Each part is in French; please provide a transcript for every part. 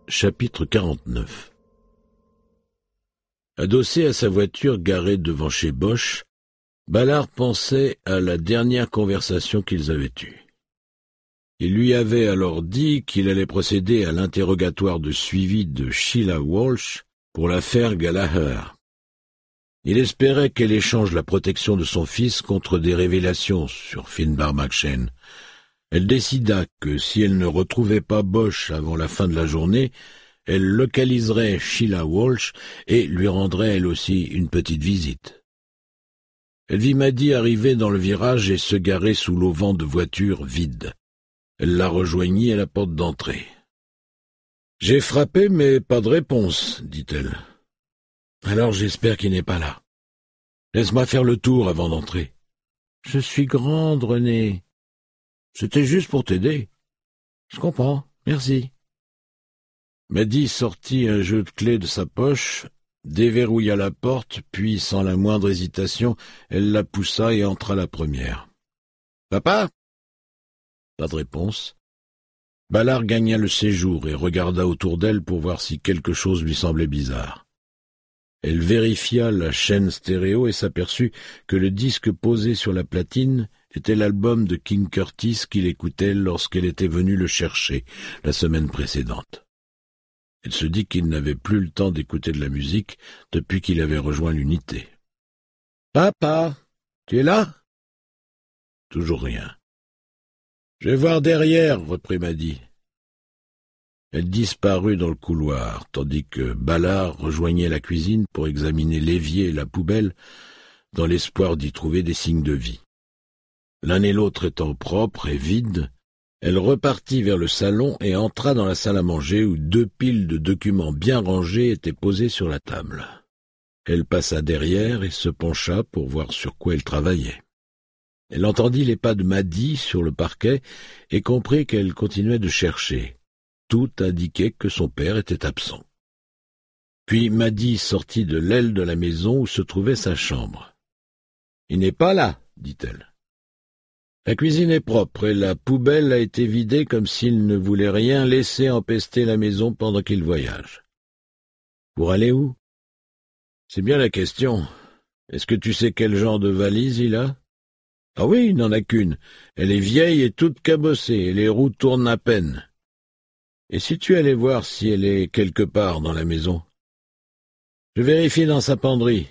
Chapitre 49. Adossé à sa voiture garée devant chez Bosch, Ballard pensait à la dernière conversation qu'ils avaient eue. Il lui avait alors dit qu'il allait procéder à l'interrogatoire de suivi de Sheila Walsh pour l'affaire Gallagher. Il espérait qu'elle échange la protection de son fils contre des révélations sur Finbar McShane. Elle décida que si elle ne retrouvait pas Bosch avant la fin de la journée, elle localiserait Sheila Walsh et lui rendrait elle aussi une petite visite. Elle vit Maddy arriver dans le virage et se garer sous l'auvent de voitures vides. Elle la rejoignit à la porte d'entrée. « J'ai frappé, mais pas de réponse, dit-elle. « Alors j'espère qu'il n'est pas là. Laisse-moi faire le tour avant d'entrer. »« Je suis grande, René. C'était juste pour t'aider. »« Je comprends, merci. » Maddy sortit un jeu de clés de sa poche, déverrouilla la porte, puis, sans la moindre hésitation, elle la poussa et entra la première. « Papa ?» Pas de réponse. Ballard gagna le séjour et regarda autour d'elle pour voir si quelque chose lui semblait bizarre. Elle vérifia la chaîne stéréo et s'aperçut que le disque posé sur la platine était l'album de King Curtis qu'il écoutait lorsqu'elle était venue le chercher la semaine précédente. Elle se dit qu'il n'avait plus le temps d'écouter de la musique depuis qu'il avait rejoint l'unité. « Papa, tu es là ?» Toujours rien. « Je vais voir derrière, » reprit Maddy. Elle disparut dans le couloir, tandis que Ballard rejoignait la cuisine pour examiner l'évier et la poubelle, dans l'espoir d'y trouver des signes de vie. L'un et l'autre étant propres et vides, elle repartit vers le salon et entra dans la salle à manger où 2 piles de documents bien rangés étaient posés sur la table. Elle passa derrière et se pencha pour voir sur quoi elle travaillait. Elle entendit les pas de Maddy sur le parquet et comprit qu'elle continuait de chercher. Tout indiquait que son père était absent. Puis Maddy sortit de l'aile de la maison où se trouvait sa chambre. « Il n'est pas là, » dit-elle. La cuisine est propre et la poubelle a été vidée comme s'il ne voulait rien laisser empester la maison pendant qu'il voyage. Pour aller où? C'est bien la question. Est-ce que tu sais quel genre de valise il a? Ah oui, il n'en a qu'une. Elle est vieille et toute cabossée, et les roues tournent à peine. Et si tu allais voir si elle est quelque part dans la maison? Je vérifie dans sa penderie.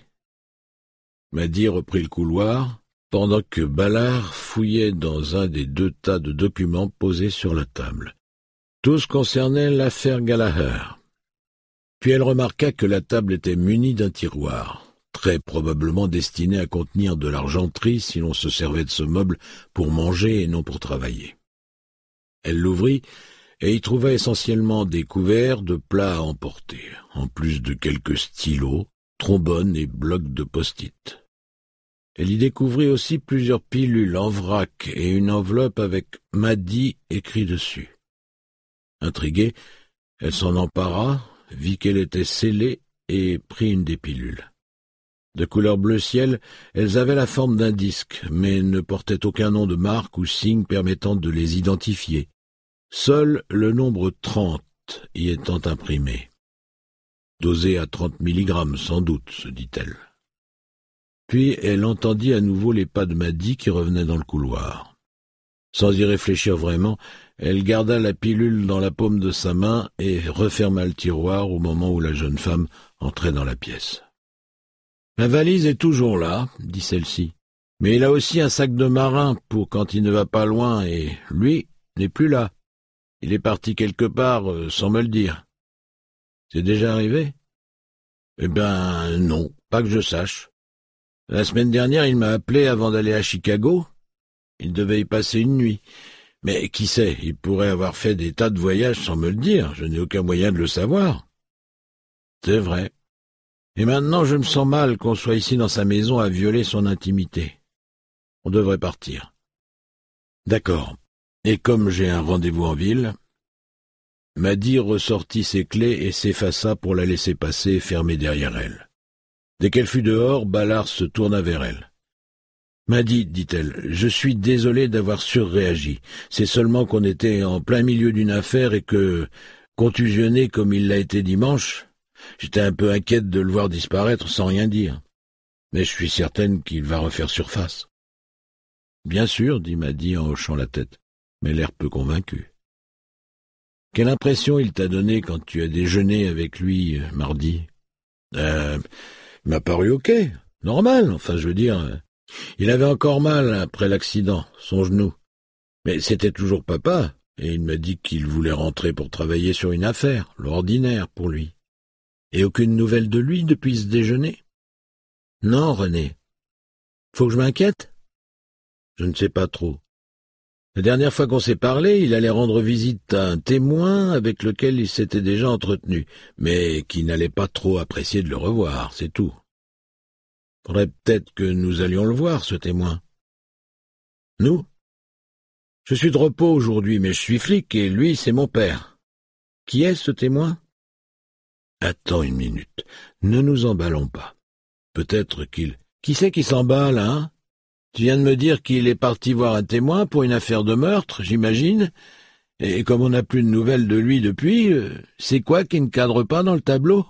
Maddy reprit le couloir, pendant que Ballard fouillait dans un des 2 tas de documents posés sur la table. Tous concernaient l'affaire Gallagher. Puis elle remarqua que la table était munie d'un tiroir, très probablement destiné à contenir de l'argenterie si l'on se servait de ce meuble pour manger et non pour travailler. Elle l'ouvrit et y trouva essentiellement des couverts de plats à emporter, en plus de quelques stylos, trombones et blocs de post-it. Elle y découvrit aussi plusieurs pilules en vrac et une enveloppe avec « Maddy » écrit dessus. Intriguée, elle s'en empara, vit qu'elle était scellée et prit une des pilules. De couleur bleu ciel, elles avaient la forme d'un disque, mais ne portaient aucun nom de marque ou signe permettant de les identifier. Seul le nombre 30 y étant imprimé. Dosé à 30 mg sans doute, se dit-elle. Puis elle entendit à nouveau les pas de Maddy qui revenaient dans le couloir. Sans y réfléchir vraiment, elle garda la pilule dans la paume de sa main et referma le tiroir au moment où la jeune femme entrait dans la pièce. « Ma valise est toujours là, » dit celle-ci, « mais il a aussi un sac de marin pour quand il ne va pas loin et, lui, n'est plus là. Il est parti quelque part sans me le dire. »« C'est déjà arrivé ?»« Eh ben, non, pas que je sache. La semaine dernière, il m'a appelé avant d'aller à Chicago. Il devait y passer une nuit. Mais qui sait, il pourrait avoir fait des tas de voyages sans me le dire. Je n'ai aucun moyen de le savoir. » « C'est vrai. Et maintenant, je me sens mal qu'on soit ici dans sa maison à violer son intimité. On devrait partir. »« D'accord. Et comme j'ai un rendez-vous en ville... » Maddy ressortit ses clés et s'effaça pour la laisser passer et fermer derrière elle. Dès qu'elle fut dehors, Ballard se tourna vers elle. « Maddy, dit-elle, je suis désolé d'avoir surréagi. C'est seulement qu'on était en plein milieu d'une affaire et que... contusionné comme il l'a été dimanche, j'étais un peu inquiète de le voir disparaître sans rien dire. Mais je suis certaine qu'il va refaire surface. Bien sûr, dit Maddy en hochant la tête, mais l'air peu convaincu. Quelle impression il t'a donné quand tu as déjeuné avec lui mardi? Il m'a paru ok, normal, enfin je veux dire. Il avait encore mal après l'accident, son genou. Mais c'était toujours papa, et il m'a dit qu'il voulait rentrer pour travailler sur une affaire, l'ordinaire pour lui. Et aucune nouvelle de lui depuis ce déjeuner? Non, René. Faut que je m'inquiète? Je ne sais pas trop. La dernière fois qu'on s'est parlé, il allait rendre visite à un témoin avec lequel il s'était déjà entretenu, mais qui n'allait pas trop apprécier de le revoir, c'est tout. Faudrait peut-être que nous allions le voir, ce témoin. Nous? Je suis de repos aujourd'hui, mais je suis flic et lui, c'est mon père. Qui est ce témoin? Attends une minute, ne nous emballons pas. Peut-être qu'il... Qui c'est qui s'emballe, hein? Tu viens de me dire qu'il est parti voir un témoin pour une affaire de meurtre, j'imagine, et comme on n'a plus de nouvelles de lui depuis, c'est quoi qui ne cadre pas dans le tableau?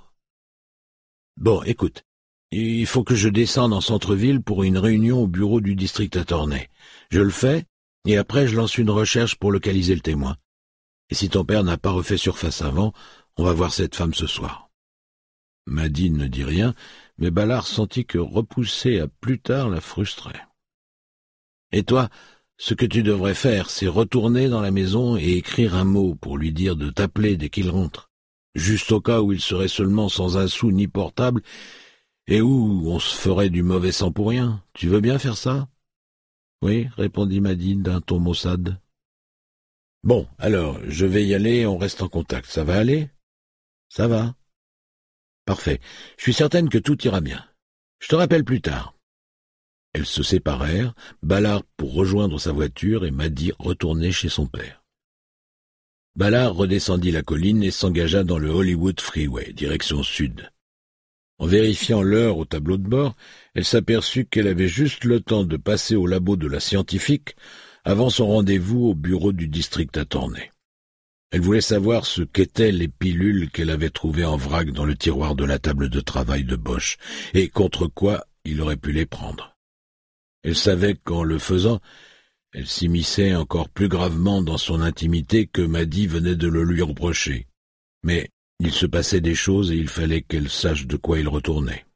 Bon, écoute, il faut que je descende en centre-ville pour une réunion au bureau du district attorney. Je le fais, et après je lance une recherche pour localiser le témoin. Et si ton père n'a pas refait surface avant, on va voir cette femme ce soir. Maddy ne dit rien, mais Ballard sentit que repousser à plus tard la frustrait. Et toi, ce que tu devrais faire, c'est retourner dans la maison et écrire un mot pour lui dire de t'appeler dès qu'il rentre, juste au cas où il serait seulement sans un sou ni portable, et où on se ferait du mauvais sang pour rien. Tu veux bien faire ça? Oui, répondit Maddy d'un ton maussade. Bon, alors, je vais y aller, on reste en contact. Ça va aller? Ça va. Parfait. Je suis certaine que tout ira bien. Je te rappelle plus tard. Elles se séparèrent, Ballard pour rejoindre sa voiture et Maddy retourner chez son père. Ballard redescendit la colline et s'engagea dans le Hollywood Freeway, direction sud. En vérifiant l'heure au tableau de bord, elle s'aperçut qu'elle avait juste le temps de passer au labo de la scientifique avant son rendez-vous au bureau du district attorney. Elle voulait savoir ce qu'étaient les pilules qu'elle avait trouvées en vrac dans le tiroir de la table de travail de Bosch et contre quoi il aurait pu les prendre. Elle savait qu'en le faisant, elle s'immisçait encore plus gravement dans son intimité que Maddy venait de le lui reprocher. Mais il se passait des choses et il fallait qu'elle sache de quoi il retournait.